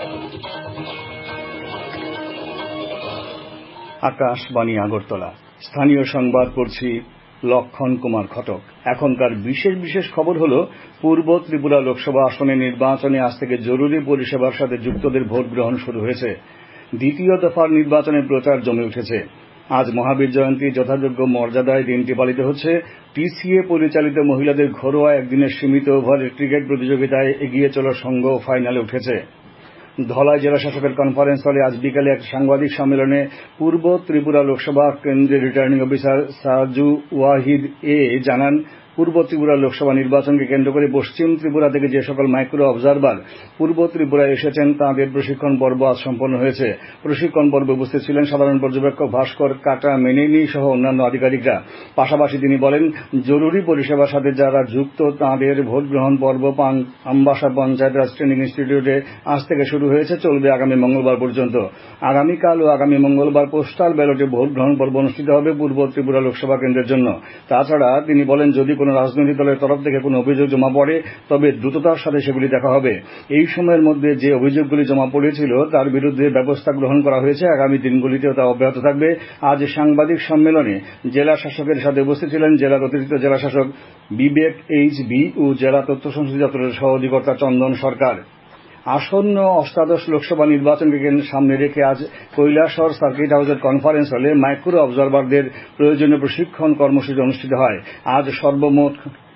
আকাশবাণী আগরতলা, স্থানীয় সংবাদ পড়ছি লক্ষণ কুমার ঘটক। এখনকার বিশেষ বিশেষ খবর হল, পূর্ব ত্রিপুরা লোকসভা আসনে নির্বাচনে আজ থেকে জরুরি পরিষেবার সাথে যুক্তদের ভোট গ্রহণ শুরু হয়েছে। দ্বিতীয় দফার নির্বাচনের প্রচার জমে উঠেছে। আজ মহাবীর জয়ন্তী যথাযোগ্য মর্যাদায় দিনটি পালিত হচ্ছে। টিসিএ পরিচালিত মহিলাদের ঘরোয়া একদিনের সীমিত ওভারের ক্রিকেট প্রতিযোগিতায় এগিয়ে চলার সঙ্গ ফাইনালে উঠেছে। ধলাই জেলা শাসকের কনফারেন্স হলে আজ বিকেলে এক সাংবাদিক সম্মেলনে পূর্ব ত্রিপুরা লোকসভা কেন্দ্রের রিটার্নিং অফিসার সাজু ওয়াহিদ জানান, পূর্ব ত্রিপুরা লোকসভা নির্বাচনকে কেন্দ্র করে পশ্চিম ত্রিপুরা থেকে যে সকল মাইক্রো অবজারভার পূর্ব ত্রিপুরায় এসেছেন তাঁদের প্রশিক্ষণ পর্ব আজ সম্পন্ন হয়েছে। প্রশিক্ষণ পর্বে উপস্থিত ছিলেন সাধারণ পর্যবেক্ষক ভাস্কর কাটা মেনেনি সহ অন্যান্য আধিকারিকরা। পাশাপাশি তিনি বলেন, জরুরি পরিষেবার সাথে যারা যুক্ত তাঁদের ভোট গ্রহণ পর্ব আমবাসা পঞ্চায়েত রাজ ট্রেনিং ইনস্টিটিউটে আজ থেকে শুরু হয়েছে, চলবে আগামী মঙ্গলবার পর্যন্ত। আগামীকাল ও আগামী মঙ্গলবার পোস্টাল ব্যালটে ভোট গ্রহণ পর্ব অনুষ্ঠিত হবে পূর্ব ত্রিপুরা লোকসভা কেন্দ্রের জন্য। তাছাড়া তিনি বলেন, যদি কোনো রাজনৈতিক দলের তরফ থেকে কোনো অভিযোগ জমা পড়ে তবে দ্রুততার সাথে সেগুলি দেখা হবে। এই সময়ের মধ্যে যে অভিযোগগুলি জমা পড়েছিল তার বিরুদ্ধে ব্যবস্থা গ্রহণ করা হয়েছে। আগামী দিনগুলিতেও তা অব্যাহত থাকবে। আজ সাংবাদিক সম্মেলনে জেলা শাসকের সাথে উপস্থিত ছিলেন জেলার অতিরিক্ত জেলা শাসক বিবেক এইচ.বি. ও জেলা তথ্য সংস্কৃতি দপ্তরের সহ অধিকর্তা চন্দন সরকার। আসন্ন অষ্টাদশ লোকসভা নির্বাচনকে সামনে রেখে আজ কৈলাসহর সার্কিট হাউসের কনফারেন্স হলে মাইক্রো অবজারভারদের প্রয়োজনীয় প্রশিক্ষণ কর্মসূচি অনুষ্ঠিত হয়। আজ সর্বমোট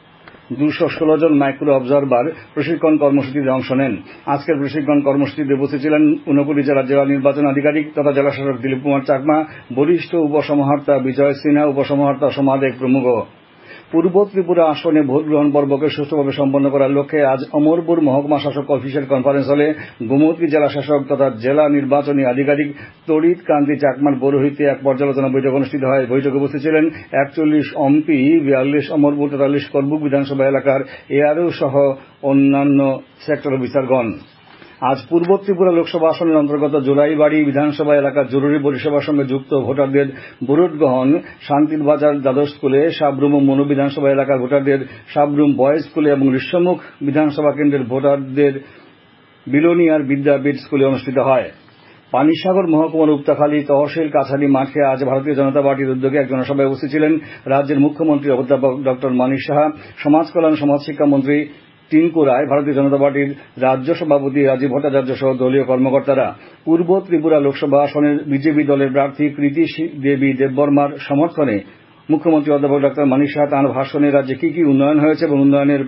216 জন মাইক্রো অবজারভার প্রশিক্ষণ কর্মসূচিতে অংশ নেন। আজকের প্রশিক্ষণ কর্মসূচিতে উপস্থিত ছিলেন ঊনকোটি জেলার জেলা নির্বাচন আধিকারিক তথা জেলা শাসক দিলীপ কুমার চাকমা, বরিষ্ঠ উপসমাহর্তা বিজয় সিনহা, উপসমাহর্তা সোমা দেব প্রমুখ। পূর্ব ত্রিপুরা আসনে ভোট গ্রহণ পর্বকে সুষ্ঠুভাবে সম্পন্ন করার লক্ষ্যে আজ অমরপুর মহকুমা শাসক অফিসের কনফারেন্স হলে গোমতী জেলা শাসক তথা জেলা নির্বাচনী আধিকারিক তড়িৎ কান্তি চাকমার পৌরোহিত্যে এক পর্যালোচনা বৈঠক অনুষ্ঠিত হয়। বৈঠকে উপস্থিত ছিলেন 41 অম্পি, 42 অমরপুর, 43 করবুক বিধানসভা এলাকার এআরও সহ অন্যান্য সেক্টর অফিসারগণ। আজ পূর্ব ত্রিপুরা লোকসভা আসনের অন্তর্গত জোলাইবাড়ি বিধানসভা এলাকার জরুরি পরিষেবার সঙ্গে যুক্ত ভোটারদের ভোট গ্রহণ শান্তির বাজার দ্বাদশ স্কুলে, সাবরুম ও মনু বিধানসভা এলাকার ভোটারদের সাবরুম বয়েজ স্কুলে এবং ঋষ্যমুখ বিধানসভা কেন্দ্রের ভোটারদের বিলোনিয়ার বিদ্যাপীঠ স্কুলে অনুষ্ঠিত হয়। পানিসাগর মহকুমার উপতাখালী তহসিল কাছারি মাঠে আজ ভারতীয় জনতা পার্টির উদ্যোগে এক জনসভায় উপস্থিত ছিলেন রাজ্যের মুখ্যমন্ত্রী অধ্যাপক ড মানিশ সাহা, সমাজ কল্যাণ সমাজশিক্ষা মন্ত্রী টিঙ্কু রায়, ভারতীয় জনতা পার্টির রাজ্য সভাপতি রাজীব ভট্টাচার্য সহ দলীয় কর্মকর্তারা। পূর্ব ত্রিপুরা লোকসভা আসনের বিজেপি দলের প্রার্থী কৃতি দেবী দেববর্মার সমর্থনে মুখ্যমন্ত্রী অধ্যাপক ড মানিশ সাহা তাঁর ভাষণে রাজ্যে কি কি উন্নয়ন হয়েছে এবং উন্নয়নের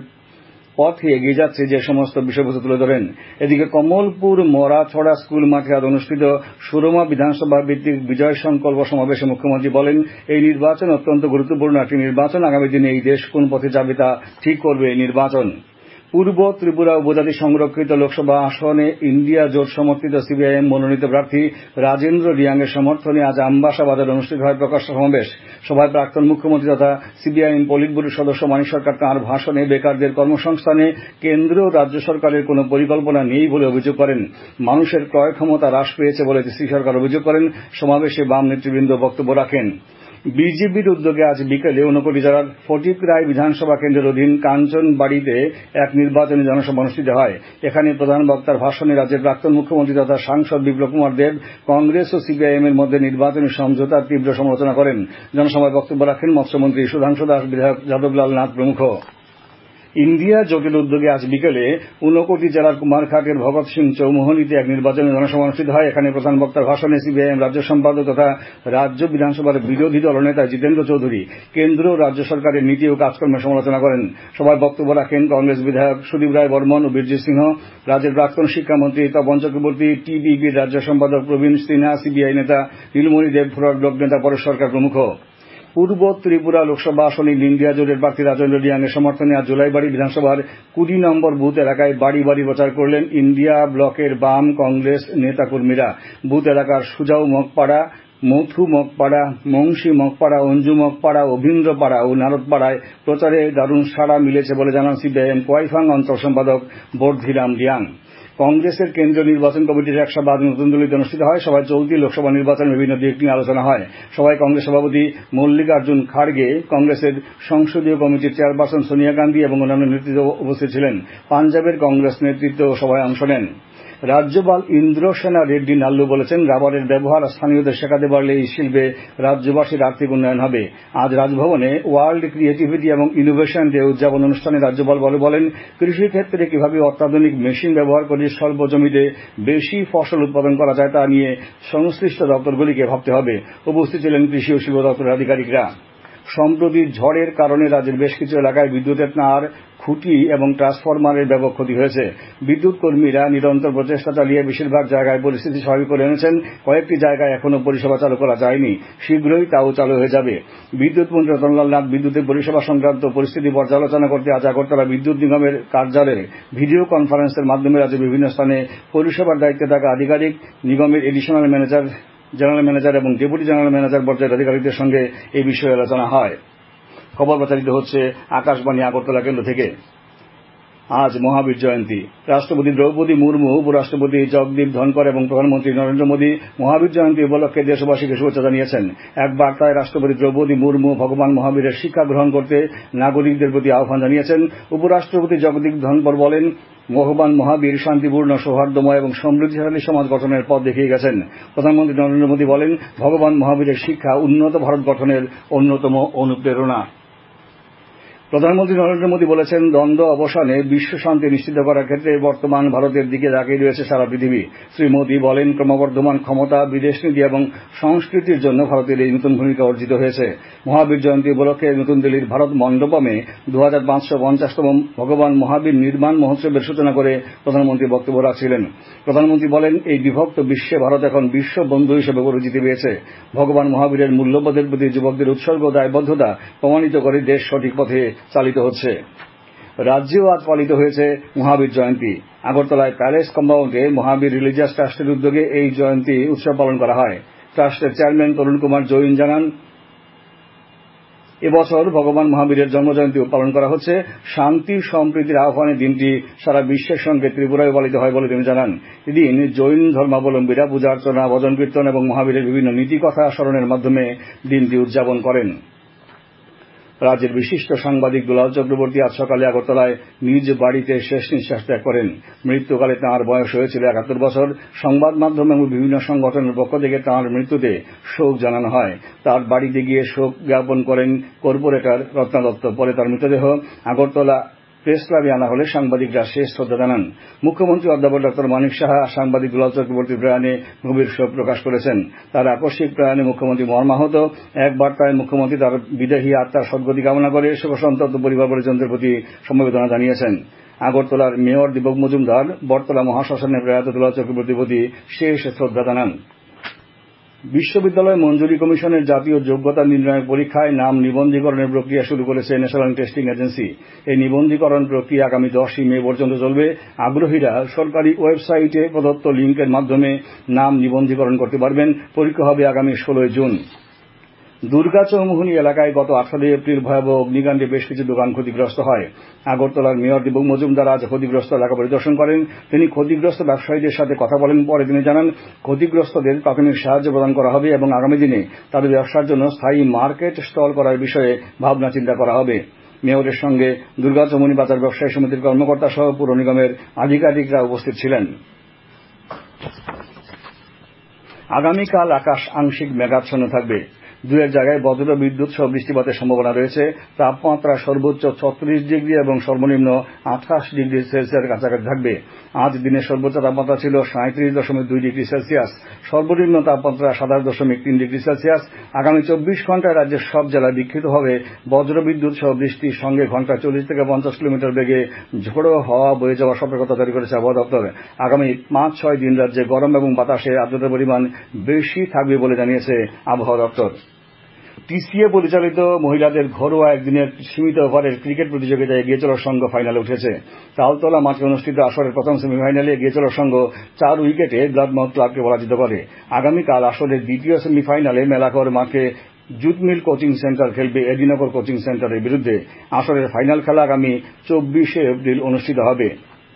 পথে এগিয়ে যাচ্ছে যে সমস্ত বিষয়বস্তু তুলে ধরেন। এদিকে কমলপুর মরাছড়া স্কুল মাঠে আজ অনুষ্ঠিত সুরমা বিধানসভা ভিত্তিক বিজয় সংকল্প সমাবেশে মুখ্যমন্ত্রী বলেন, এই নির্বাচন অত্যন্ত গুরুত্বপূর্ণ একটি নির্বাচন। আগামী দিনে এই দেশ কোন পথে যাবে তা ঠিক করবে এই নির্বাচন। পূর্ব ত্রিপুরা উপজাতি সংরক্ষিত লোকসভা আসনে ইন্ডিয়া জোট সমর্থিত সিপিআইএম মনোনীত প্রার্থী রাজেন্দ্র রিয়াংয়ের সমর্থনে আজ আমবাসা বাজারে অনুষ্ঠিত হয় প্রকাশ্য সমাবেশ। সভায় প্রাক্তন মুখ্যমন্ত্রী তথা সিপিআইএম পলিট ব্যুরোর সদস্য মানিক সরকার তাঁর ভাষণে বেকারদের কর্মসংস্থানে কেন্দ্র ও রাজ্য সরকারের কোন পরিকল্পনা নেই বলে অভিযোগ করেন। মানুষের ক্রয় ক্ষমতা হ্রাস পেয়েছে বলে শ্রী সরকার অভিযোগ করেন। সমাবেশে বাম নেতৃবৃন্দ বক্তব্য রাখেন। বিজেপির উদ্যোগে আজ বিকেলে ঊনকোটি জেলার ফটিকরায় বিধানসভা কেন্দ্রের অধীন কাঞ্চনবাড়িতে এক নির্বাচনী জনসভা অনুষ্ঠিত হয়। এখানে প্রধান বক্তার ভাষণে রাজ্যের প্রাক্তন মুখ্যমন্ত্রী তথা সাংসদ বিপ্লব কুমার দেব কংগ্রেস ও সিপিআইএম এর মধ্যে নির্বাচনী সমঝোতার তীব্র সমালোচনা করেন। জনসভায় বক্তব্য রাখেন মৎস্যমন্ত্রী সুধাংশু দাস, বিধায়ক যাদবলাল নাথ প্রমুখ। ইন্ডিয়া জোটের উদ্যোগে আজ বিকেলে ঊনকোটি জেলার কুমারঘাটের ভগৎ সিং চৌমুহনীতে এক নির্বাচনী জনসভা অনুষ্ঠিত হয়। এখানে প্রধান বক্তার ভাষণে সিপিআইএম রাজ্য সম্পাদক তথা রাজ্য বিধানসভার বিরোধী দলনেতা জিতেন্দ্র চৌধুরী কেন্দ্র ও রাজ্য সরকারের নীতি ও কাজকর্মের সমালোচনা করেন। সভায় বক্তব্য রাখেন কংগ্রেস বিধায়ক সুদীপ রায় বর্মন ও বীরজিৎ সিংহ, রাজ্যের প্রাক্তন শিক্ষামন্ত্রী তপন চক্রবর্তী, টিবিবির রাজ্য সম্পাদক প্রবীণ সিনহা, সিবিআই নেতা নীলমণি দেব, ফরওয়ার্ড ব্লক নেতা পরেশ সরকার প্রমুখ। পূর্ব ত্রিপুরা লোকসভা আসনে ইন্ডিয়া জোটের প্রার্থী রাজেন্দ্র রিয়াংয়ের সমর্থনে আজ জোলাইবাড়ি বিধানসভার 20 নম্বর বুথ এলাকায় বাড়ি বাড়ি প্রচার করলেন ইন্ডিয়া ব্লকের বাম কংগ্রেস নেতাকর্মীরা। বুথ এলাকার সুজাউ মগপাড়া, মথু মগপাড়া, মংশী মগপাড়া, অঞ্জু মগপাড়া, অভীন্দ্রপাড়া ও নারদপাড়ায় প্রচারে দারুণ সাড়া মিলেছে বলে জানান সিপিআইএম কোয়াইফাং অঞ্চল সম্পাদক বর্ধিরাম রিয়াং। কংগ্রেসের কেন্দ্রীয় নির্বাচন কমিটির এক সভা আজ নতুন দিল্লিতে অনুষ্ঠিত হয়। সভায় চলতি লোকসভা নির্বাচনের বিভিন্ন দিক নিয়ে আলোচনা হয়। সভায় কংগ্রেস সভাপতি মল্লিকার্জুন খাড়গে, কংগ্রেসের সংসদীয় কমিটির চেয়ারপারসন সোনিয়া গান্ধী এবং অন্যান্য নেতৃত্ব উপস্থিত ছিলেন। পাঞ্জাবের কংগ্রেস নেতৃত্ব সভায় অংশ নেন। রাজ্যপাল ইন্দ্রসেনা রেড্ডি নাল্লু বলেছেন, রাবারের ব্যবহার স্থানীয়দের শেখাতে পারলে এই শিল্পে রাজ্যবাসীর আর্থিক উন্নয়ন হবে। আজ রাজভবনে ওয়ার্ল্ড ক্রিয়েটিভিটি এবং ইনোভেশন ডে উদযাপন অনুষ্ঠানে রাজ্যপাল বলেন, কৃষিক্ষেত্রে কিভাবে অত্যাধুনিক মেশিন ব্যবহার করে স্বল্প জমিতে বেশি ফসল উৎপাদন করা যায় তা নিয়ে সংশ্লিষ্ট দপ্তরগুলিকে ভাবতে হবে। উপস্থিত ছিলেন কৃষি ও শিল্প দপ্তরের আধিকারিকরা। সম্প্রতি ঝড়ের কারণে রাজ্যের বেশ কিছু এলাকায় বিদ্যুতের তার, খুঁটি এবং ট্রান্সফরমারের ব্যাপক ক্ষতি হয়েছে। বিদ্যুৎ কর্মীরা নিরন্তর প্রচেষ্টা চালিয়ে বেশিরভাগ জায়গায় পরিস্থিতি স্বাভাবিক করে এনেছেন। কয়েকটি জায়গায় এখনও পরিষেবা চালু করা যায়নি, শীঘ্রই তাও চালু হয়ে যাবে। বিদ্যুৎ মন্ত্রী রতনলাল নাথ বিদ্যুতের পরিষেবা সংক্রান্ত পরিস্থিতি পর্যালোচনা করতে আজ আগরতলা বিদ্যুৎ নিগমের কার্যালয়ে ভিডিও কনফারেন্সের মাধ্যমে রাজ্যের বিভিন্ন স্থানে পরিষেবার দায়িত্বে থাকা আধিকারিক, নিগমের এডিশনাল ম্যানেজার, জেনারেল ম্যানেজার এবং ডেপুটি জেনারেল ম্যানেজার পর্যায়ের আধিকারিকদের সঙ্গে এই বিষয়ে আলোচনা হয়। খবর প্রচারিত হচ্ছে আকাশবাণী আগরতলা কেন্দ্র থেকে। আজ মহাবীর জয়ন্তী। রাষ্ট্রপতি দ্রৌপদী মুর্মু, উপরাষ্ট্রপতি জগদীপ ধনকর এবং প্রধানমন্ত্রী নরেন্দ্র মোদী মহাবীর জয়ন্তী উপলক্ষে দেশবাসীকে শুভেচ্ছা জানিয়েছেন। এক বার্তায় রাষ্ট্রপতি দ্রৌপদী মুর্মু ভগবান মহাবীরের শিক্ষা গ্রহণ করতে নাগরিকদের প্রতি আহ্বান জানিয়েছেন। উপরাষ্ট্রপতি জগদীপ ধনকর বলেন, ভগবান মহাবীর শান্তিপূর্ণ, সৌহার্দ্যময় এবং সমৃদ্ধিশালী সমাজ গঠনের পথ দেখিয়ে গেছেন। প্রধানমন্ত্রী নরেন্দ্র মোদী বলেন, ভগবান মহাবীরের শিক্ষা উন্নত ভারত গঠনের অন্যতম অনুপ্রেরণা। প্রধানমন্ত্রী নরেন্দ্র মোদী বলেছেন, দ্বন্দ্ব অবসানে বিশ্ব শান্তি নিশ্চিত করার ক্ষেত্রে বর্তমান ভারতের দিকে তাকিয়ে রয়েছে সারা পৃথিবী। শ্রী মোদী বলেন, ক্রমবর্ধমান ক্ষমতা, বিদেশ নীতি এবং সংস্কৃতির জন্য ভারতের এই নতুন ভূমিকা অর্জিত হয়েছে। মহাবীর জয়ন্তী উপলক্ষে নতুন দিল্লির ভারত মণ্ডপমে 2550তম ভগবান মহাবীর নির্মাণ মহোৎসবের সূচনা করে প্রধানমন্ত্রী বক্তব্য রাখছিলেন। প্রধানমন্ত্রী বলেন, এই বিভক্ত বিশ্বে ভারত এখন বিশ্ব বন্ধু হিসেবে পরিচিতি পেয়েছে। ভগবান মহাবীরের মূল্যবোধের প্রতি যুবকদের উৎসর্গ ও দায়বদ্ধতা প্রমাণিত করে দেশ সঠিক পথে চালিত হচ্ছে। রাজ্যেও আজ পালিত হয়েছে মহাবীর জয়ন্তী। আগরতলায় প্যালেস কম্পাউন্ডে মহাবীর রিলিজিয়াস ট্রাস্টের উদ্যোগে এই জয়ন্তী উৎসব পালন করা হয়। ট্রাস্টের চেয়ারম্যান তরুণ কুমার জৈন জানান, এবছর ভগবান মহাবীরের জন্মজয়ন্তী পালন করা হচ্ছে। শান্তি সম্প্রীতির আহ্বানে দিনটি সারা বিশ্বের সঙ্গে ত্রিপুরায় পালিত হয় বলে তিনি জানান। এদিন জৈন ধর্মাবলম্বীরা পূজা অর্চনা, ভজন কীর্তন এবং মহাবীরের বিভিন্ন নীতিকথা স্মরণের মাধ্যমে দিনটি উদযাপন করেন। রাজ্যের বিশিষ্ট সাংবাদিক দুলাল চক্রবর্তী আজ সকালে আগরতলায় নিজ বাড়িতে শেষ নিঃশ্বাস ত্যাগ করেন। মৃত্যুকালে তাঁর বয়স হয়েছিল 71 বছর। সংবাদ মাধ্যম এবং বিভিন্ন সংগঠনের পক্ষ থেকে তাঁর মৃত্যুতে শোক জানানো হয়। তাঁর বাড়িতে গিয়ে শোক জ্ঞাপন করেন কর্পোরেটর রত্না দত্ত। পরে তাঁর মৃতদেহ আগরতলা প্রেস ক্লাবে আনা হলে সাংবাদিকরা শেষ শ্রদ্ধা জানান। মুখ্যমন্ত্রী অধ্যাপক ডক্টর মানিক সাহা সাংবাদিক দুলাল চক্রবর্তীর প্রয়াণে গভীর শোক প্রকাশ করেছেন। তার আকস্মিক প্রয়াণে মুখ্যমন্ত্রী মর্মাহত। এক বার্তায় মুখ্যমন্ত্রী তার বিদেহী আত্মার সদ্গতি কামনা করে শোকসন্তপ্ত পরিবার পরিজনদের প্রতি সমবেদনা জানিয়েছেন। আগরতলার মেয়র দীপক মজুমদার বটতলা মহাশ্মশানে প্রয়াত দুলাল চক্রবর্তীর প্রতি শেষ শ্রদ্ধা জানান। বিশ্ববিদ্যালয় মঞ্জুরি কমিশনের জাতীয় যোগ্যতা নির্ণয় পরীক্ষায় নাম নিবন্ধীকরণের প্রক্রিয়া শুরু করেছে ন্যাশনাল টেস্টিং এজেন্সি। এই নিবন্ধীকরণ প্রক্রিয়া আগামী 10ই মে পর্যন্ত চলবে। আগ্রহীরা সরকারি ওয়েবসাইটে প্রদত্ত লিঙ্কের মাধ্যমে নাম নিবন্ধীকরণ করতে পারবেন। পরীক্ষা হবে আগামী 16 জুন। দুর্গাচৌমুহনী এলাকায় গত 18 এপ্রিল ভয়াবহ অগ্নিকাণ্ডে বেশ কিছু দোকান ক্ষতিগ্রস্ত হয়। আগরতলার মেয়র দীপক মজুমদার আজ ক্ষতিগ্রস্ত এলাকা পরিদর্শন করেন। তিনি ক্ষতিগ্রস্ত ব্যবসায়ীদের সাথে কথা বলেন। পরে তিনি জানান, ক্ষতিগ্রস্তদের প্রাথমিক সাহায্য প্রদান করা হবে এবং আগামী দিনে তাদের ব্যবসার জন্য স্থায়ী মার্কেট স্টল করার বিষয়ে ভাবনা চিন্তা করা হবে। মেয়রের সঙ্গে দুর্গাচৌমুহনী বাজার ব্যবসায়ী সমিতির কর্মকর্তা সহ পুর নিগমের আধিকারিকরা উপস্থিত ছিলেন। আগামীকাল আকাশ আংশিক মেঘাচ্ছন্ন থাকবে। দুয়ের জায়গায় বজ্র বিদ্যুৎ সহ বৃষ্টিপাতের সম্ভাবনা রয়েছে। তাপমাত্রা সর্বোচ্চ 36 ডিগ্রি এবং সর্বনিম্ন 28 ডিগ্রি সেলসিয়াসের কাছাকাছি থাকবে। আজ দিনের সর্বোচ্চ তাপমাত্রা ছিল 37.2 ডিগ্রি সেলসিয়াস, সর্বনিম্ন তাপমাত্রা 27.3 ডিগ্রি সেলসিয়াস। আগামী 24 ঘন্টায় রাজ্যের সব জেলায় বিক্ষিপ্তভাবে বজ্র বিদ্যুৎ সহ বৃষ্টির সঙ্গে ঘন্টায় 40 থেকে 50 কিলোমিটার বেগে ঝোড়ো হাওয়া বয়ে যাওয়ার সতর্কতা জারি করেছে আবহাওয়া দপ্তর। আগামী 5-6 দিন রাজ্যে গরম এবং বাতাসে আর্দ্রতার পরিমাণ বেশি থাকবে বলে জানিয়েছে আবহাওয়া দপ্তর। টিসিএ পরিচালিত মহিলাদের ঘরোয়া একদিনের সীমিত ওভারের ক্রিকেট প্রতিযোগিতায় এগিয়ে চলার সংঘ ফাইনালে উঠেছে। তালতলা মাঠে অনুষ্ঠিত আসরের প্রথম সেমিফাইনালে এগিয়ে চলার সংঘ 4 উইকেটে ব্লাডমাউথ ক্লাবকে পরাজিত করে। আগামীকাল আসরের দ্বিতীয় সেমিফাইনালে মেলাঘর মাঠে জুট মিল কোচিং সেন্টার খেলবে এডিনগর কোচিং সেন্টারের বিরুদ্ধে। আসরের ফাইনাল খেলা আগামী 24 এপ্রিল অনুষ্ঠিত হবে।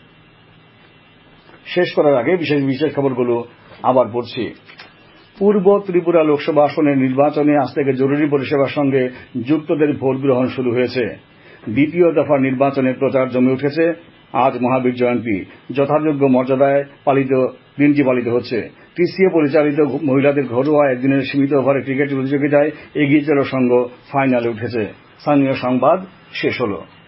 শেষ করার আগে বিশেষ খবরগুলো আবার পড়ছি। পূর্ব ত্রিপুরা লোকসভা আসনের নির্বাচনে আজ থেকে জরুরি পরিষেবার সঙ্গে যুক্তদের ভোট গ্রহণ শুরু হয়েছে। দ্বিতীয় দফার নির্বাচনের প্রচার জমে উঠেছে। আজ মহাবীর জয়ন্তী যথাযোগ্য মর্যাদায় দিনটি পালিত হচ্ছে। টিসিএ পরিচালিত মহিলাদের ঘরোয়া একদিনের সীমিত ওভারের ক্রিকেট প্রতিযোগিতায় এগিয়ে চলা সংঘ ফাইনালে উঠেছে। স্থানীয় সংবাদ শেষ হলো।